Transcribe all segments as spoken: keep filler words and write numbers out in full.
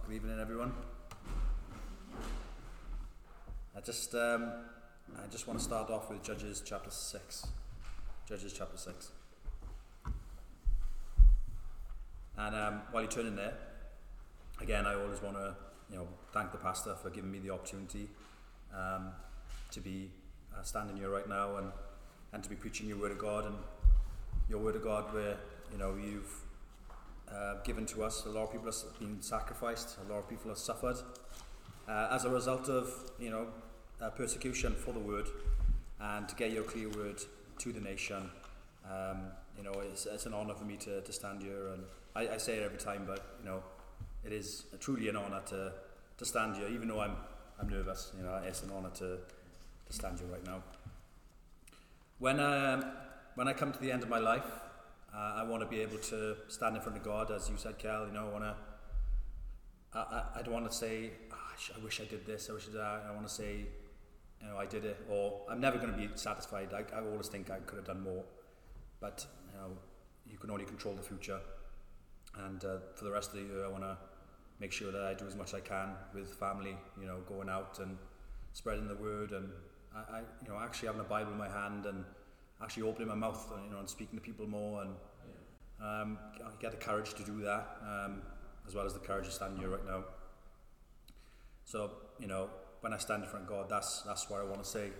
Good evening, everyone. I just, um, I just want to start off with Judges chapter six. Judges chapter six. And um, while you're turning there, again, I always want to, you know, thank the pastor for giving me the opportunity um, to be uh, standing here right now and, and to be preaching your word of God and your word of God, where you know you've uh, given to us. A lot of people have been sacrificed. A lot of people have suffered uh, as a result of you know uh, persecution for the word, and to get your clear word to the nation. Um, you know, it's, it's an honour for me to, to stand here, and I, I say it every time, but you know, it is truly an honour to to stand here, even though I'm I'm nervous. You know, it's an honour to to stand here right now. When um, when I come to the end of my life, uh, I want to be able to stand in front of God, as you said, Cal. You know, I want to. I, I, I don't want to say, oh, I, sh- I wish I did this. I wish I did that. I want to say, you know, I did it, or I'm never going to be satisfied. I, I always think I could have done more, but you know, you can only control the future. And uh, for the rest of the year, I want to make sure that I do as much as I can with family. You know, going out and spreading the word, and I, I you know, actually having a Bible in my hand and actually opening my mouth, and, you know, and speaking to people more, and um, get the courage to do that, um, as well as the courage to stand here right now. So, you know, when I stand in front of God, that's that's what I want to say.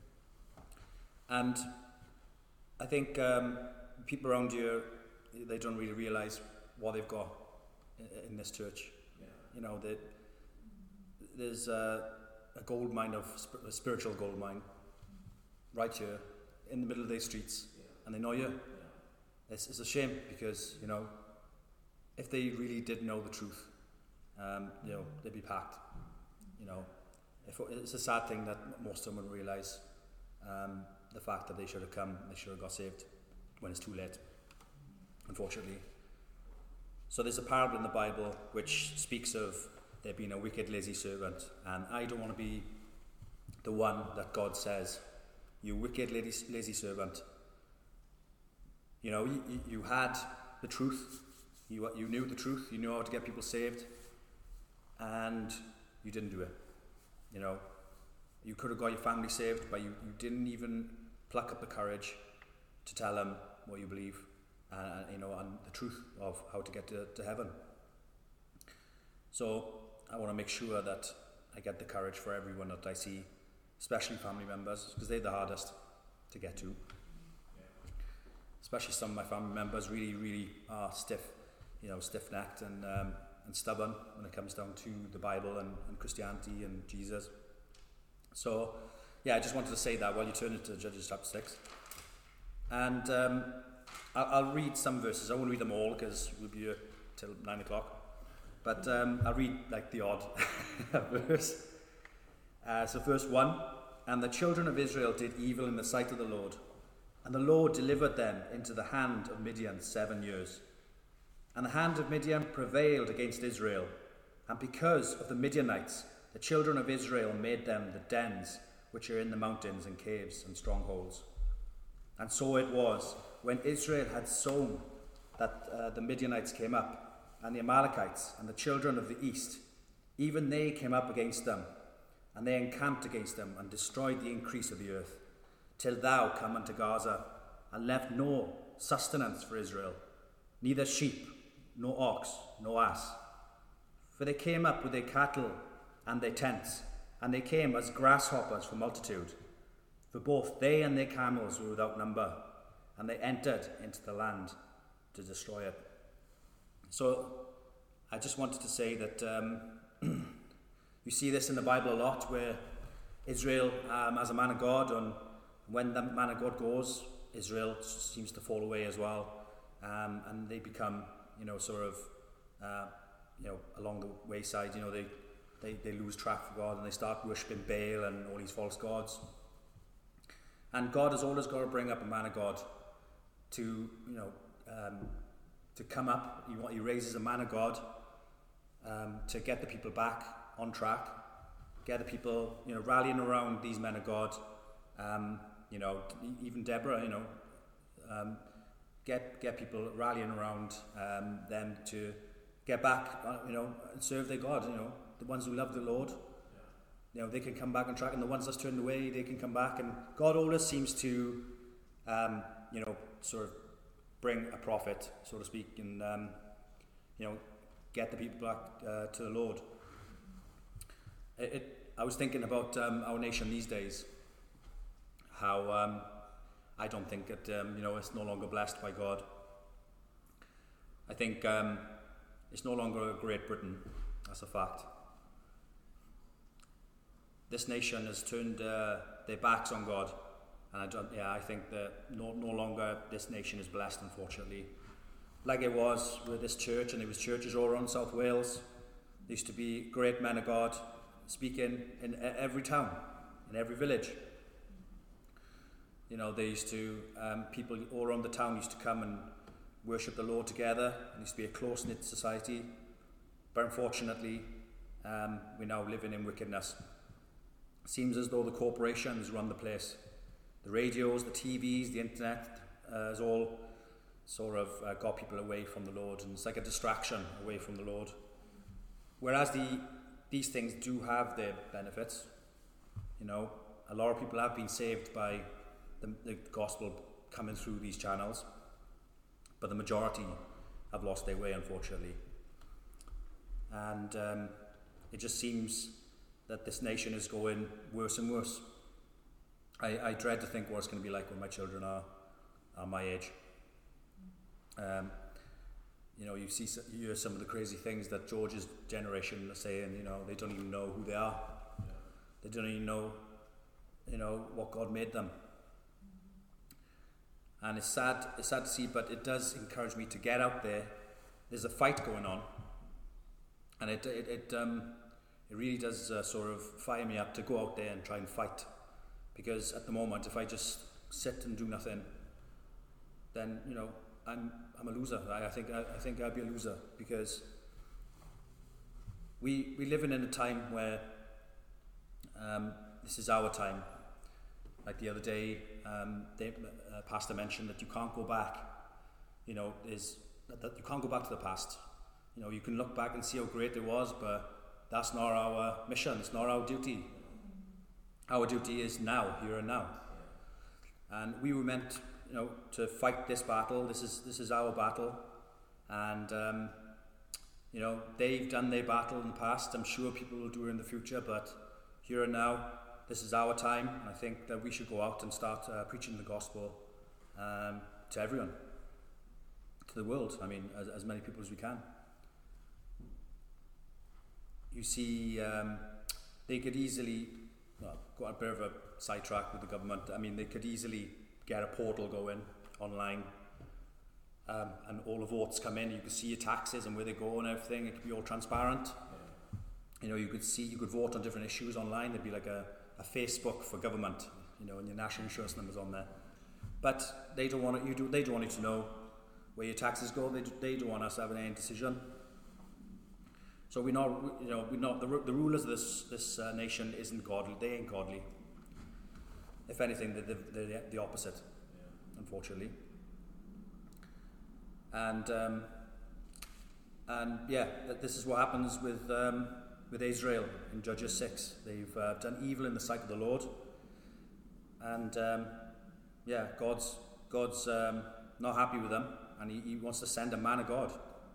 And I think um, people around here, they don't really realise what they've got in, in this church. Yeah. You know, that there's a, a gold mine of sp- a spiritual gold mine right here in the middle of these streets, yeah. And they know you. Yeah. It's, it's a shame, because you know, if they really did know the truth, um, you know, they'd be packed. You know, if, it's a sad thing that most of them would realise um, the fact that they should have come, they should have got saved when it's too late, unfortunately. So there's a parable in the Bible which speaks of there being a wicked, lazy servant, and I don't want to be the one that God says, you wicked, lazy, lazy servant. You know, you, you had the truth, you, you knew the truth, you knew how to get people saved, and you didn't do it. You know, you could have got your family saved, but you, you didn't even pluck up the courage to tell them what you believe, and, you know, and the truth of how to get to, to heaven. So I want to make sure that I get the courage for everyone that I see, especially family members, because they're the hardest to get to. Especially some of my family members really, really are stiff, you know, stiff-necked and um, and stubborn when it comes down to the Bible and, and Christianity and Jesus. So, yeah, I just wanted to say that while you turn into Judges chapter six. And um, I'll, I'll read some verses. I won't read them all because we'll be here till nine o'clock. But um, I'll read like the odd verse. Uh, so verse one, and the children of Israel did evil in the sight of the Lord, and the Lord delivered them into the hand of Midian seven years. And the hand of Midian prevailed against Israel, and because of the Midianites, the children of Israel made them the dens which are in the mountains and caves and strongholds. And so it was, when Israel had sown, that uh, the Midianites came up, and the Amalekites and the children of the east, even they came up against them, and they encamped against them and destroyed the increase of the earth, till thou come unto Gaza, and left no sustenance for Israel, neither sheep, nor ox, nor ass. For they came up with their cattle and their tents, and they came as grasshoppers for multitude. For both they and their camels were without number, and they entered into the land to destroy it. So I just wanted to say that um, you see this in the Bible a lot, where Israel, um, as a man of God, and when the man of God goes, Israel seems to fall away as well, um, and they become, you know, sort of, uh, you know, along the wayside. You know, they, they they lose track of God, and they start worshipping Baal and all these false gods. And God has always got to bring up a man of God to, you know, um, to come up. He, he raises a man of God um, to get the people back on track, get the people, you know, rallying around these men of God. Um, you know, even Deborah, you know, um, get get people rallying around um, them to get back, uh, you know, and serve their God. You know, the ones who love the Lord, you know, they can come back on track, and the ones that's turned away, they can come back. And God always seems to, um, you know, sort of bring a prophet, so to speak, and um, you know, get the people back uh, to the Lord. It, it, I was thinking about um, our nation these days. How um, I don't think that um, you know, it's no longer blessed by God. I think um, it's no longer Great Britain. That's a fact. This nation has turned uh, their backs on God, and I don't, yeah, I think that no, no longer this nation is blessed, unfortunately. Like it was with this church, and there was churches all around South Wales. There used to be great men of God speaking in every town, in every village. You know, they used to, um, people all around the town used to come and worship the Lord together. It used to be a close-knit society. But unfortunately, um, we're now living in wickedness. It seems as though the corporations run the place. The radios, the T Vs, the internet uh, has all sort of uh, got people away from the Lord, and it's like a distraction away from the Lord. Whereas the these things do have their benefits. You know, a lot of people have been saved by the, the gospel coming through these channels, but the majority have lost their way, unfortunately. And um, it just seems that this nation is going worse and worse. I, I dread to think what it's going to be like when my children are, are my age. Um, you know, you see, you hear some of the crazy things that George's generation are saying. You know, they don't even know who they are. Yeah. They don't even know, you know, what God made them. And it's sad, it's sad to see, but it does encourage me to get out there. There's a fight going on, and it it it, um, it really does uh, sort of fire me up to go out there and try and fight. Because at the moment, if I just sit and do nothing, then you know I'm I'm a loser. I, I think I, I think I'd be a loser, because we we living in a time where um, this is our time. Like the other day, um, the uh, pastor mentioned that you can't go back. You know, is that, that you can't go back to the past. You know, you can look back and see how great it was, but that's not our mission. It's not our duty. Our duty is now, here and now. And we were meant, you know, to fight this battle. This is this is our battle, and um, you know, they've done their battle in the past. I'm sure people will do it in the future, but here and now, this is our time, and I think that we should go out and start uh, preaching the gospel um, to everyone, to the world. I mean, as, as many people as we can. You see, um, they could easily, well, got a bit of a sidetrack with the government. I mean, they could easily get a portal going online, um, and all the votes come in. You can see your taxes and where they go and everything. It could be all transparent. Yeah. You know, you could see, you could vote on different issues online. There'd be like a a Facebook for government, you know, and your national insurance number's on there. But they don't want it, you do, they don't want you to know where your taxes go. They, they don't want us having any decision. So we're not, you know, we're not, the, the rulers of this, this uh, nation isn't godly. They ain't godly. If anything, they're, they're, they're the opposite, yeah. Unfortunately. And, um, and yeah, this is what happens with, um, with Israel in Judges six. They've uh, done evil in the sight of the Lord, and um, yeah, God's God's um, not happy with them, and he, he wants to send a man of God.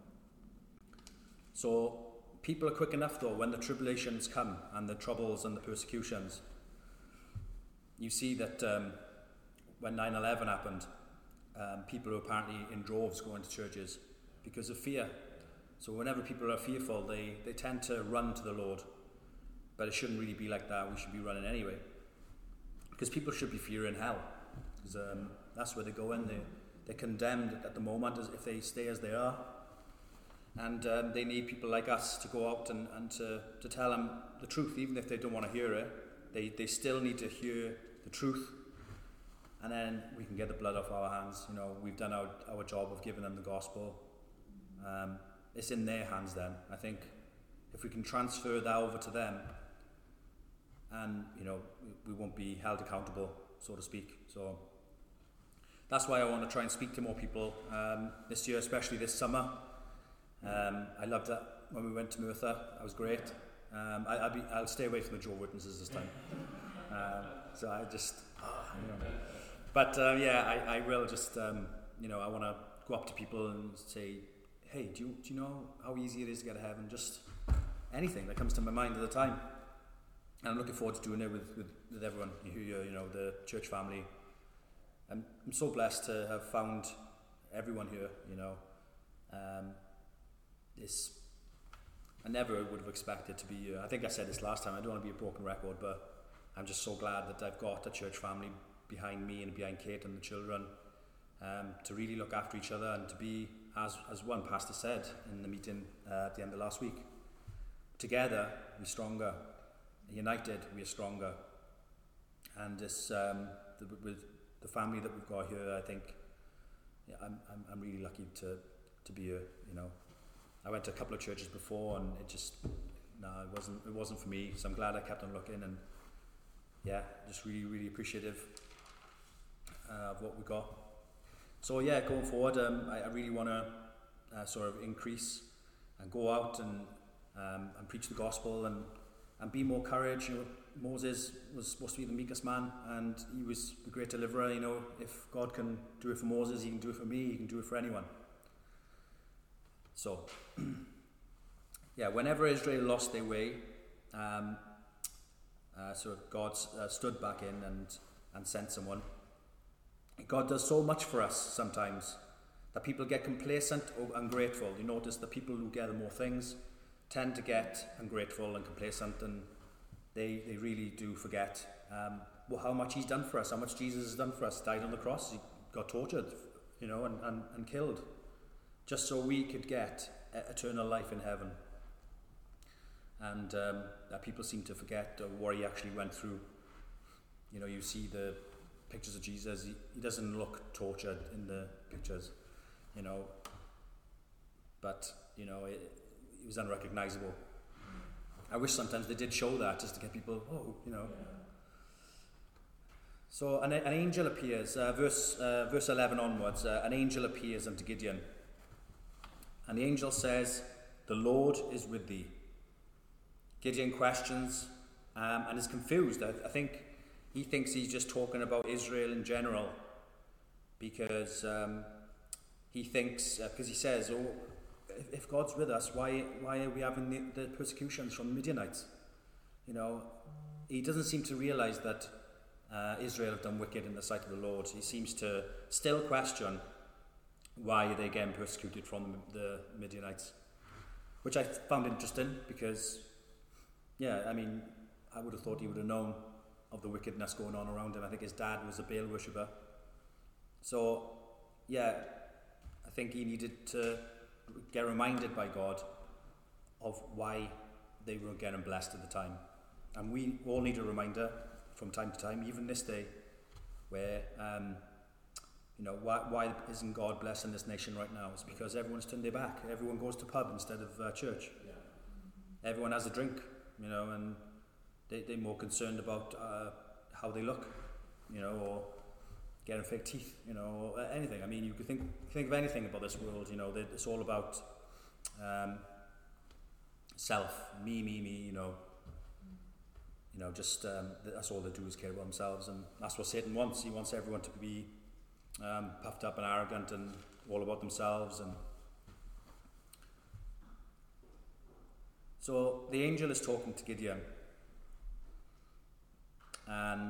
So people are quick enough, though, when the tribulations come and the troubles and the persecutions. You see that um, when nine eleven happened, um, people were apparently in droves going to churches because of fear. So whenever people are fearful, they, they tend to run to the Lord. But it shouldn't really be like that. We should be running anyway. Because people should be fearing hell. Because um, that's where they go in. They, they're condemned at the moment as if they stay as they are. And um, they need people like us to go out and, and to, to tell them the truth, even if they don't want to hear it. They, they still need to hear the truth. And then we can get the blood off our hands. You know, we've done our, our job of giving them the gospel. Um, It's in their hands then. I think if we can transfer that over to them, and you know, we won't be held accountable, so to speak. So that's why I want to try and speak to more people um, this year, especially this summer. Um, I loved that when we went to Merthyr. That was great. Um, I, I'll, be, I'll stay away from the Jehovah's Witnesses this time. Um, so I just, oh, you know. But uh, yeah, I, I will just, um, you know, I want to go up to people and say, hey, do you, do you know how easy it is to get to heaven? Just anything that comes to my mind at the time. And I'm looking forward to doing it with, with, with everyone who, you know, the church family. I'm, I'm so blessed to have found everyone here, you know. Um, this, I never would have expected to be here. I think I said this last time, I don't want to be a broken record, but I'm just so glad that I've got a church family behind me and behind Kate and the children, um, to really look after each other and to be, as, as one pastor said in the meeting uh, at the end of last week, together we're stronger, united we are stronger. And this, um, the, with the family that we've got here, I think, yeah, I'm, I'm, I'm really lucky to, to be here, you know. I went to a couple of churches before and it just, no, it wasn't, it wasn't for me, so I'm glad I kept on looking, and yeah, just really, really appreciative uh, of what we got. So yeah, going forward, um, I, I really want to uh, sort of increase and go out and um, and preach the gospel and, and be more courage. You know, Moses was supposed to be the meekest man, and he was the great deliverer. You know, if God can do it for Moses, he can do it for me, he can do it for anyone. So, yeah, whenever Israel lost their way, um, uh, sort of God uh, stood back in and, and sent someone. God does so much for us sometimes that people get complacent or ungrateful. You notice the people who gather more things tend to get ungrateful and complacent, and they, they really do forget um, well, how much he's done for us, how much Jesus has done for us. Died on the cross, he got tortured, you know, and, and, and killed, just so we could get eternal life in heaven. And um, that people seem to forget uh, what he actually went through. You know, you see the pictures of Jesus, he, he doesn't look tortured in the pictures, you know, but, you know, it, it was unrecognizable. I wish sometimes they did show that, just to get people, oh, you know. So an, an angel appears, uh, verse uh, verse eleven onwards, uh, an angel appears unto Gideon. And the angel says, the Lord is with thee. Gideon questions um, and is confused. I, I think he thinks he's just talking about Israel in general, because um, he thinks, because uh, he says, oh, if, if God's with us, why why are we having the, the persecutions from the Midianites? You know, he doesn't seem to realize that uh, Israel have done wicked in the sight of the Lord. He seems to still question why they're getting persecuted from the Midianites, which I found interesting because, yeah, I mean, I would have thought he would have known of the wickedness going on around him. I think his dad was a Baal worshipper. So, yeah, I think he needed to get reminded by God of why they were getting blessed at the time. And we all need a reminder from time to time, even this day, where, um, you know, why, why isn't God blessing this nation right now? It's because everyone's turned their back. Everyone goes to pub instead of uh, church. Yeah. Everyone has a drink, you know, and they, they're more concerned about uh, how they look, you know, or getting fake teeth, you know, or anything. I mean, you could think think of anything about this world, you know, it's all about um, self, me, me, me, you know. You know, just um, that's all they do is care about themselves, and that's what Satan wants. He wants everyone to be um, puffed up and arrogant and all about themselves. And so the angel is talking to Gideon, and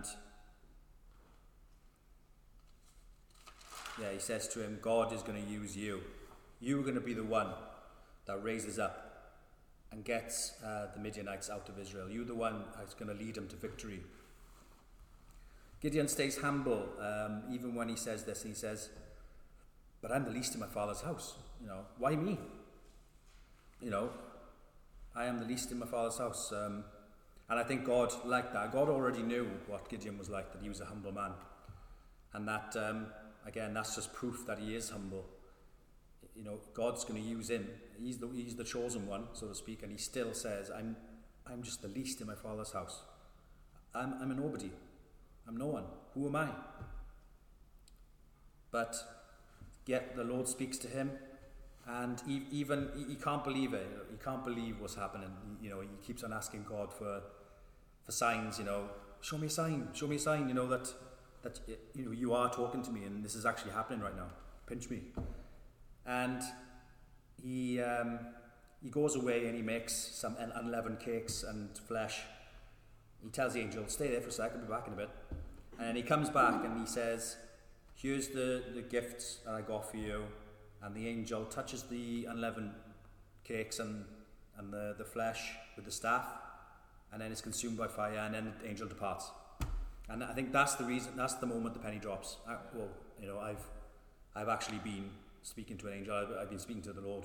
yeah, he says to him, God is going to use you. You're going to be the one that raises up and gets uh, the Midianites out of Israel. You're the one that's going to lead them to victory. Gideon stays humble, um, even when he says this. He says, but I'm the least in my father's house. You know, why me? You know, I am the least in my father's house. Um, and I think God liked that. God already knew what Gideon was like, that he was a humble man. And that, um, again, that's just proof that he is humble. You know, God's going to use him. He's the he's the chosen one, so to speak, and he still says, I'm I'm just the least in my father's house. I'm I'm a nobody. I'm no one. Who am I? But yet the Lord speaks to him And he, even he, he can't believe it. He can't believe what's happening. He, you know, he keeps on asking God for for signs. You know, show me a sign. Show me a sign. You know that that you know you are talking to me, and this is actually happening right now. Pinch me. And he um, he goes away and he makes some unleavened cakes and flesh. He tells the angel, "Stay there for a second. I'll be back in a bit." And he comes back and he says, "Here's the the gifts that I got for you." And the angel touches the unleavened cakes and, and the, the flesh with the staff, and then it's consumed by fire, and then the angel departs. And I think that's the reason, that's the moment the penny drops. I, well, you know, I've I've actually been speaking to an angel. I've, I've been speaking to the Lord.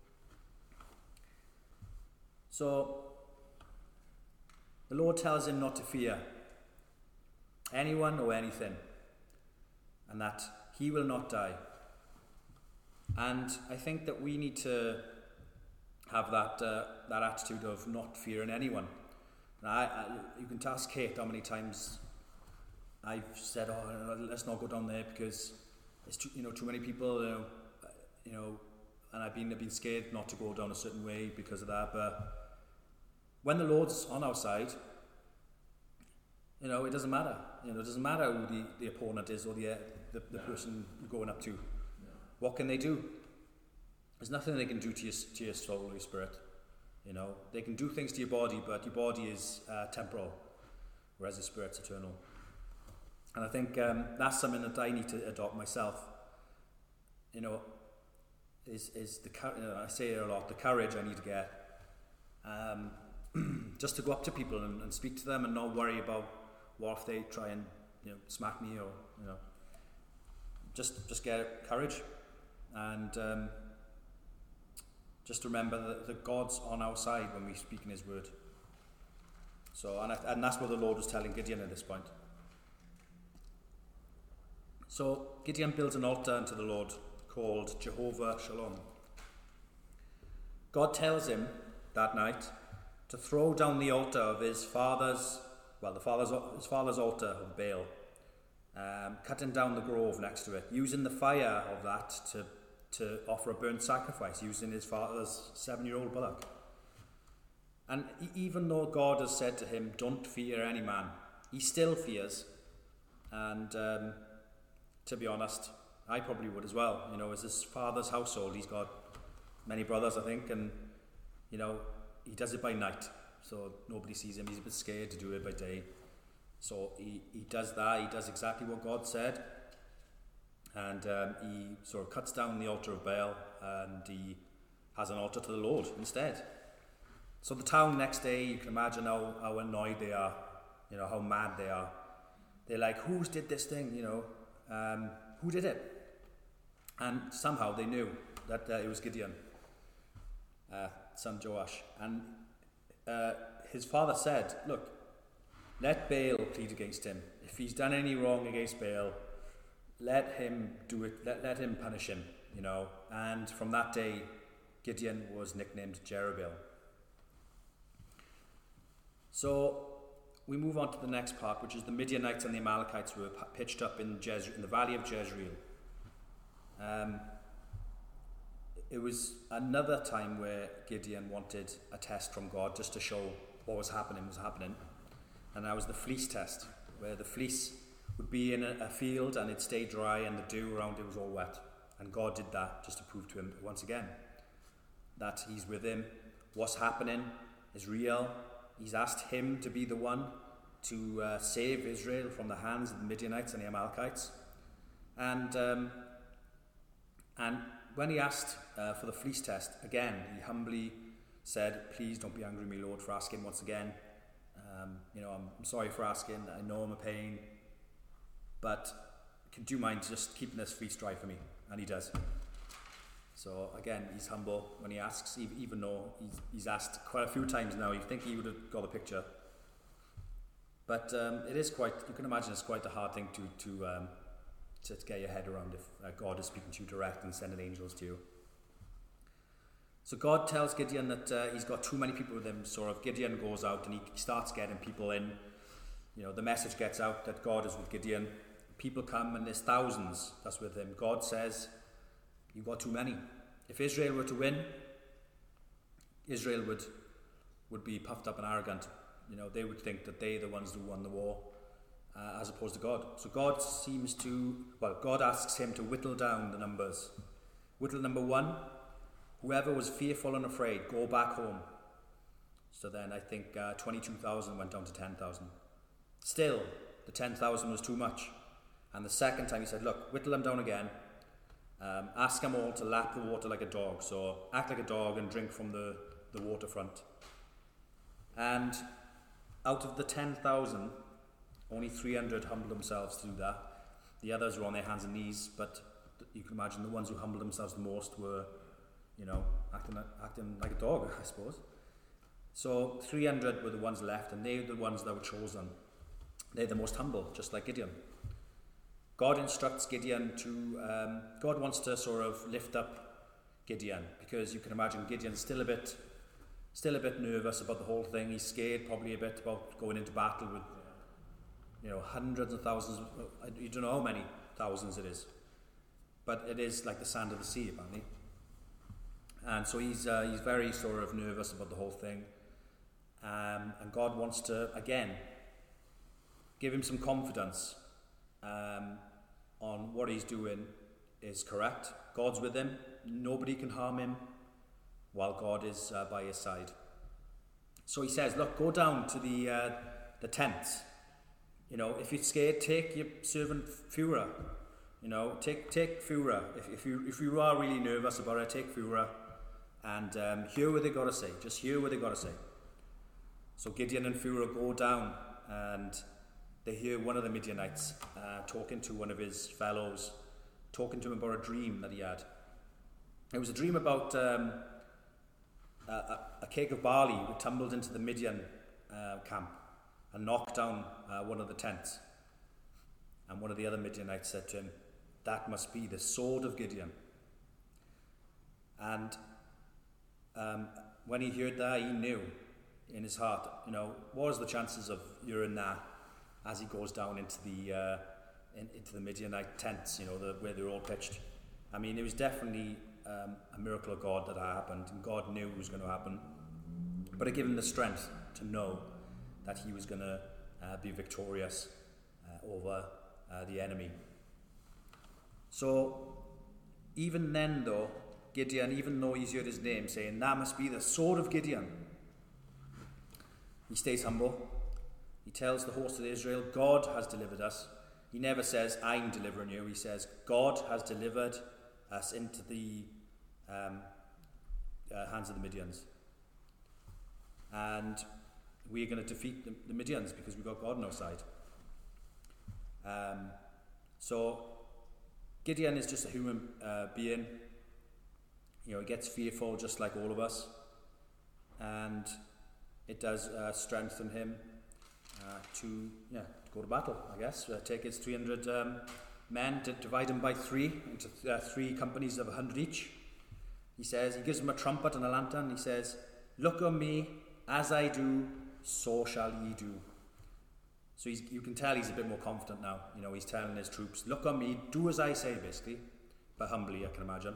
So the Lord tells him not to fear anyone or anything, and that he will not die. And I think that we need to have that uh, that attitude of not fearing anyone. Now, I, I, you can ask Kate how many times I've said, "Oh, let's not go down there because there's too, you know too many people," you know, you know, and I've been I've been scared not to go down a certain way because of that. But when the Lord's on our side, you know, it doesn't matter. You know, it doesn't matter who the, the opponent is or the the, the person you're going up to. What can they do? There's nothing they can do to your, to your soul or your spirit. You know, they can do things to your body, but your body is uh, temporal, whereas your spirit's eternal. And I think um, that's something that I need to adopt myself. You know, is is the you know, I say it a lot. The courage I need to get, um, just to go up to people and, and speak to them and not worry about what if they try and you know smack me or you know, just just get courage. And um, just remember that, that God's on our side when we speak in His word. So, and, I, and that's what the Lord was telling Gideon at this point. So Gideon builds an altar unto the Lord called Jehovah Shalom. God tells him that night to throw down the altar of his father's, well, the father's his father's altar of Baal, um, cutting down the grove next to it, using the fire of that to to offer a burnt sacrifice, using his father's seven-year-old bullock. And even though God has said to him, "Don't fear any man," he still fears. And um, to be honest, I probably would as well. You know, as his father's household, he's got many brothers, I think, and you know, he does it by night, so nobody sees him. He's a bit scared to do it by day. So he, he does that. He does exactly what God said. And um, he sort of cuts down the altar of Baal and he has an altar to the Lord instead. So the town next day, you can imagine how, how annoyed they are, you know, how mad they are. They're like, "Who's did this thing, you know, um, who did it?" And somehow they knew that uh, it was Gideon, uh, son Joash. And uh, his father said, "Look, let Baal plead against him. If he's done any wrong against Baal, let him do it, let, let him punish him," you know. And from that day, Gideon was nicknamed Jerubbaal. So we move on to the next part, which is the Midianites and the Amalekites were pitched up in, Jezreel, in the valley of Jezreel. Um, it was another time where Gideon wanted a test from God just to show what was happening was happening. And that was the fleece test, where the fleece would be in a, a field and it'd stay dry and the dew around it was all wet. And God did that just to prove to him once again that He's with him. What's happening is real. He's asked him to be the one to uh, save Israel from the hands of the Midianites and the Amalekites. And um, and when he asked uh, for the fleece test, again, he humbly said, "Please don't be angry with me, Lord, for asking once again. Um, you know, I'm, I'm sorry for asking. I know I'm a pain. But do you mind just keeping this fleece dry for me?" And he does. So again, he's humble when he asks, even though he's, he's asked quite a few times now. You'd think he would have got the picture. But um, it is quite, you can imagine it's quite a hard thing to to, um, to get your head around if uh, God is speaking to you direct and sending angels to you. So God tells Gideon that uh, he's got too many people with him. Sort of Gideon goes out and he starts getting people in. You know, the message gets out that God is with Gideon. People come and there's thousands that's with him. God says, "You've got too many. if Israel were to win, Israel would would be puffed up and arrogant. You know, they would think that they're the ones who won the war, uh, as opposed to God. So God seems to, well, God asks him to whittle down the numbers. Whittle number one, whoever was fearful and afraid, go back home. So then I think uh, twenty-two thousand went down to ten thousand. Still, the ten thousand was too much. And the second time he said, look, whittle them down again. Um, ask them all to lap the water like a dog. So act like a dog and drink from the, the waterfront. And out of the ten thousand, only three hundred humbled themselves to do that. The others were on their hands and knees, but you can imagine the ones who humbled themselves the most were, you know, acting, acting like a dog, I suppose. So three hundred were the ones left, and they were the ones that were chosen. They're the most humble, just like Gideon. God instructs Gideon to, um, God wants to sort of lift up Gideon, because you can imagine Gideon's still a bit, still a bit nervous about the whole thing. He's scared probably a bit about going into battle with, you know, hundreds of thousands, you don't know how many thousands it is, but it is like the sand of the sea apparently. And so he's uh, he's very sort of nervous about the whole thing, um, and God wants to again give him some confidence um, on what he's doing is correct. God's with him. Nobody can harm him while God is uh, by his side. So he says, look, go down to the uh, the tents. You know, if you're scared, take your servant Phurah. You know, take take Phurah. If, if you if you are really nervous about it, take Phurah and um, hear what they got to say. Just hear what they got to say. So Gideon and Phurah go down, and they hear one of the Midianites uh, talking to one of his fellows, talking to him about a dream that he had. It was a dream about um, a, a, a cake of barley that tumbled into the Midian uh, camp and knocked down uh, one of the tents. And one of the other Midianites said to him, that must be the sword of Gideon. And um, when he heard that, he knew in his heart, you know, what was the chances of hearing that as he goes down into the uh, in, into the Midianite tents, you know, the, where they're all pitched. I mean, it was definitely um, a miracle of God that happened, and God knew it was going to happen. But it gave him the strength to know that he was going to uh, be victorious uh, over uh, the enemy. So, even then though, Gideon, even though he's heard his name saying, that must be the sword of Gideon, he stays humble. He tells the host of Israel, God has delivered us. He never says, I'm delivering you. He says, God has delivered us into the um, uh, hands of the Midians. And we're going to defeat the, the Midians because we've got God on our side. Um, so, Gideon is just a human uh, being. You know, he gets fearful just like all of us. And it does uh, strengthen him uh, to, yeah, to go to battle, I guess. Uh, take his three hundred um, men, to divide them by three, into th- uh, three companies of one hundred each. He says, he gives them a trumpet and a lantern. He says, look on me, as I do, so shall ye do. So he's, you can tell he's a bit more confident now. You know, he's telling his troops, look on me, do as I say, basically. But humbly, I can imagine.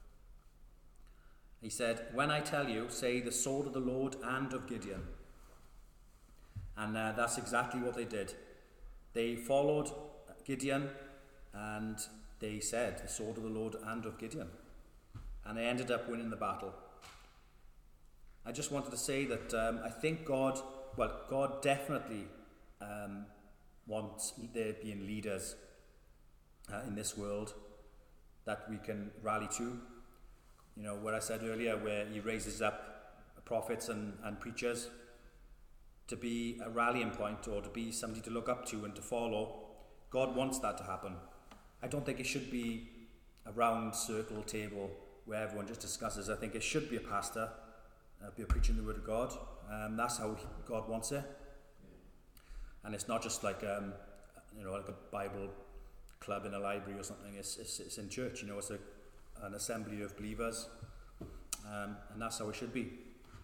He said, when I tell you, say the sword of the Lord and of Gideon. And uh, that's exactly what they did. They followed Gideon, and they said, the sword of the Lord and of Gideon. And they ended up winning the battle. I just wanted to say that um, I think God, well, God definitely um, wants there being leaders uh, in this world that we can rally to. You know, what I said earlier, where he raises up prophets and, and preachers to be a rallying point, or to be somebody to look up to and to follow. God wants that to happen. I don't think it should be a round circle table where everyone just discusses. I think it should be a pastor, uh, be preaching the word of God. Um, that's how God wants it. And it's not just like um, you know, like a Bible club in a library or something. It's it's, it's in church. You know, it's a an assembly of believers, um, and that's how it should be.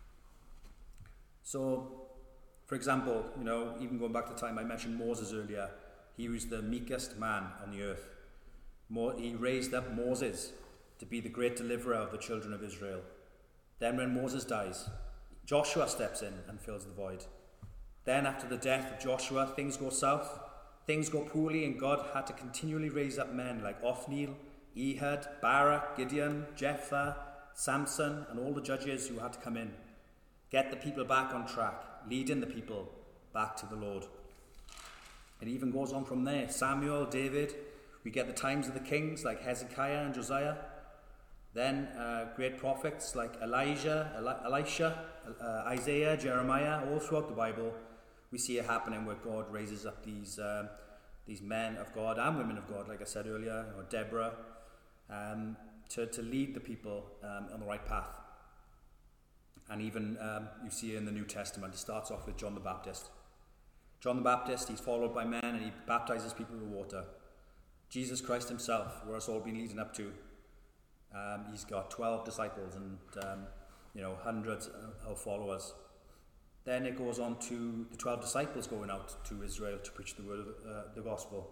So, for example, you know, even going back to the time I mentioned Moses earlier, he was the meekest man on the earth. Mo- he raised up Moses to be the great deliverer of the children of Israel. Then when Moses dies, Joshua steps in and fills the void. Then after the death of Joshua, things go south, things go poorly, and God had to continually raise up men like Othniel, Ehud, Barak, Gideon, Jephthah, Samson, and all the judges who had to come in, get the people back on track, leading the people back to the Lord. It even goes on from there. Samuel, David, we get the times of the kings like Hezekiah and Josiah. Then uh, great prophets like Elijah, Eli- Elisha, uh, Isaiah, Jeremiah, all throughout the Bible, we see it happening where God raises up these um, these men of God and women of God, like I said earlier, or Deborah, um, to, to lead the people um, on the right path. And even um, you see in the New Testament, it starts off with John the Baptist. John the Baptist, he's followed by men and he baptizes people with water. Jesus Christ himself, where it's all been leading up to, um, he's got twelve disciples and um, you know hundreds of followers. Then it goes on to the twelve disciples going out to Israel to preach the word of uh, the gospel.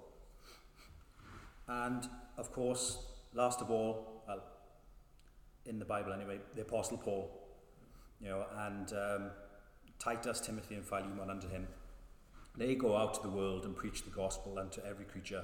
And of course, last of all, well, in the Bible anyway, the Apostle Paul, you know, and um, Titus, Timothy, and Philemon under him. They go out to the world and preach the gospel unto every creature.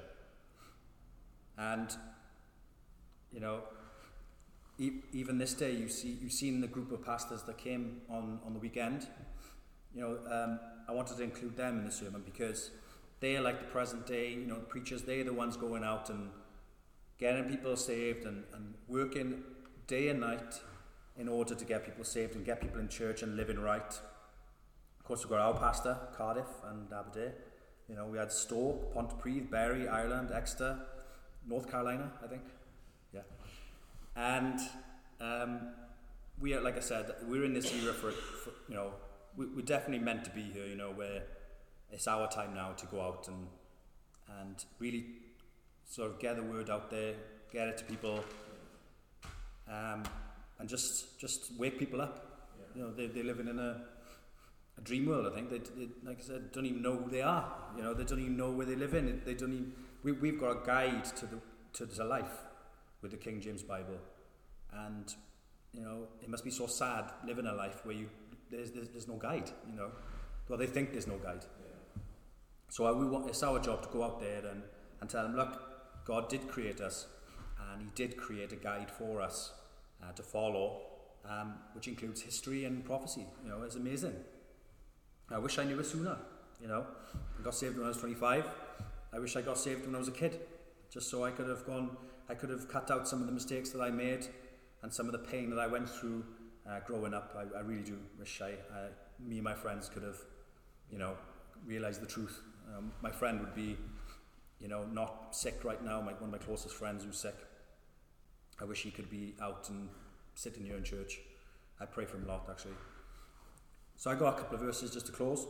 And, you know, e- even this day, you see, you've seen the group of pastors that came on, on the weekend. You know, um, I wanted to include them in the sermon because they are like the present day, you know, preachers. They're the ones going out and getting people saved and, and working day and night in order to get people saved and get people in church and living right. Of course, we've got our pastor, Cardiff and Aberdeen. You know, we had Stoke, Pontypridd, Bury, Ireland, Exeter, North Carolina, I think. Yeah. And um, we are, like I said, we're in this era for, for you know, we, we're definitely meant to be here, you know, where it's our time now to go out and and really sort of get the word out there, get it to people, um, and just just wake people up. Yeah. You know, they, they're living in a, a dream world, I think. They, they, like I said, don't even know who they are. You know, they don't even know where they live in. They don't even... We, we've got a guide to the to, to life with the King James Bible, and you know it must be so sad living a life where you there's there's, there's no guide. You know, well they think there's no guide. Yeah. So we want it's our job to go out there and and tell them, look, God did create us, and He did create a guide for us uh, to follow, um, which includes history and prophecy. You know, it's amazing. I wish I knew it sooner. You know, I got saved when I was twenty-five. I wish I got saved when I was a kid, just so I could have gone, I could have cut out some of the mistakes that I made and some of the pain that I went through uh, growing up. I, I really do wish I, uh, me and my friends could have, you know, realised the truth. Um, my friend would be, you know, not sick right now, my, one of my closest friends who's sick. I wish he could be out and sitting here in church. I pray for him a lot, actually. So I got a couple of verses just to close.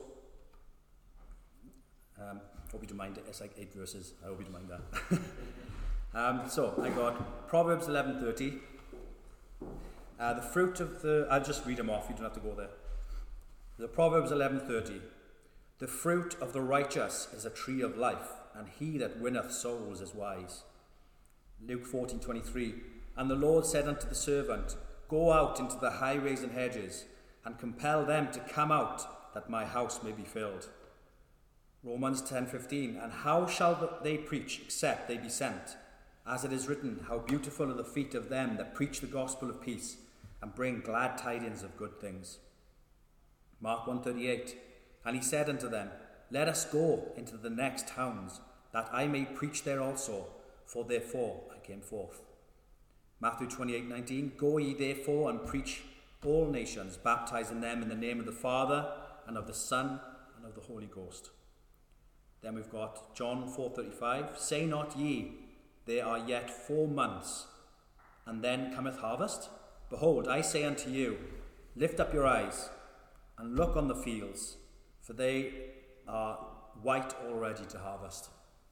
Um, hope you don't mind it. It's like eight verses. I hope you don't mind that. um, so I got Proverbs eleven thirty. Uh, the fruit of the... I'll just read them off. You don't have to go there. The Proverbs eleven thirty. The fruit of the righteous is a tree of life, and he that winneth souls is wise. Luke fourteen twenty-three. And the Lord said unto the servant, Go out into the highways and hedges, and compel them to come out, that my house may be filled. Romans ten fifteen. And how shall they preach except they be sent? As it is written, How beautiful are the feet of them that preach the gospel of peace, and bring glad tidings of good things. Mark one thirty-eight. And he said unto them, Let us go into the next towns, that I may preach there also, for therefore I came forth. Matthew twenty-eight nineteen. Go ye therefore and preach all nations, baptizing them in the name of the Father, and of the Son, and of the Holy Ghost. Then we've got John four thirty-five. Say not ye, there are yet four months, and then cometh harvest? Behold, I say unto you, lift up your eyes, and look on the fields, for they are white already to harvest.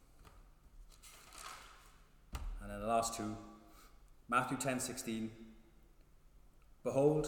And then the last two, Matthew ten sixteen. Behold,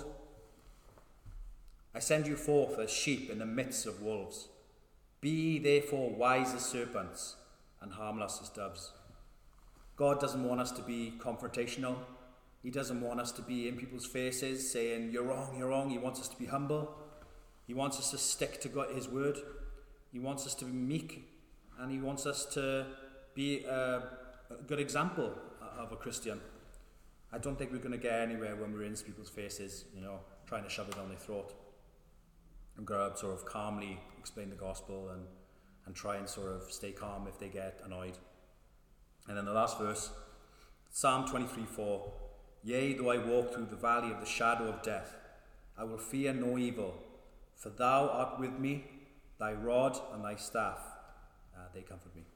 I send you forth as sheep in the midst of wolves. Be ye therefore wise as serpents and harmless as doves. God doesn't want us to be confrontational. He doesn't want us to be in people's faces saying, you're wrong, you're wrong. He wants us to be humble. He wants us to stick to God, his word. He wants us to be meek. And he wants us to be a, a good example of a Christian. I don't think we're going to get anywhere when we're in people's faces, you know, trying to shove it down their throat. I'm going to sort of calmly explain the gospel and, and try and sort of stay calm if they get annoyed. And then the last verse, Psalm twenty-three four. Yea, though I walk through the valley of the shadow of death, I will fear no evil, for thou art with me, thy rod and thy staff, uh, they comfort me.